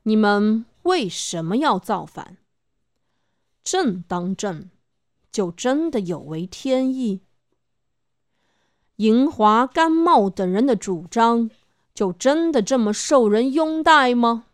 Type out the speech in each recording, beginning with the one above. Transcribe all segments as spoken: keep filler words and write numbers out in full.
你们为什么要造反？正当正，就真的有违天意？银华、甘茂等人的主张，就真的这么受人拥戴吗？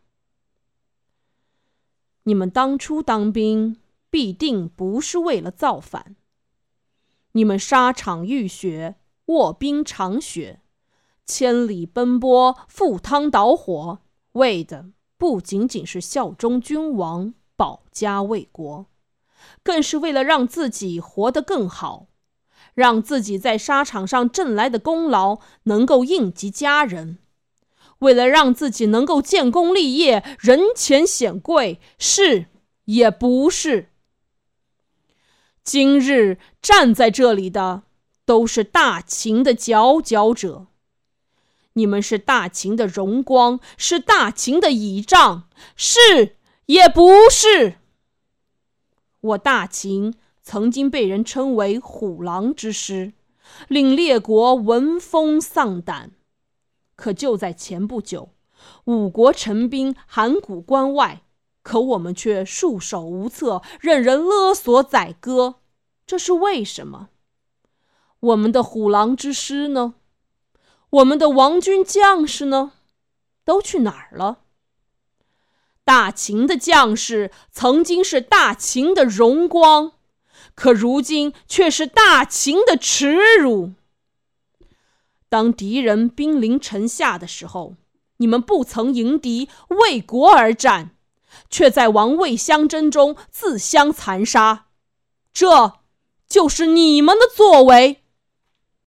你们当初当兵，必定不是为了造反。你们沙场浴血，卧冰尝雪，千里奔波，赴汤蹈火，为的不仅仅是效忠君王，保家卫国，更是为了让自己活得更好，让自己在沙场上挣来的功劳能够应及家人，为了让自己能够建功立业，人前显贵，是也不是？今日站在这里的都是大秦的佼佼者，你们是大秦的荣光，是大秦的倚仗，是也不是？我大秦曾经被人称为虎狼之师，令列国闻风丧胆。可就在前不久，五国陈兵函谷关外，可我们却束手无策，任人勒索宰割，这是为什么？我们的虎狼之师呢？我们的王军将士呢？都去哪儿了？大秦的将士曾经是大秦的荣光，可如今却是大秦的耻辱。当敌人兵临城下的时候，你们不曾迎敌，为国而战，却在王位相争中自相残杀，这就是你们的作为。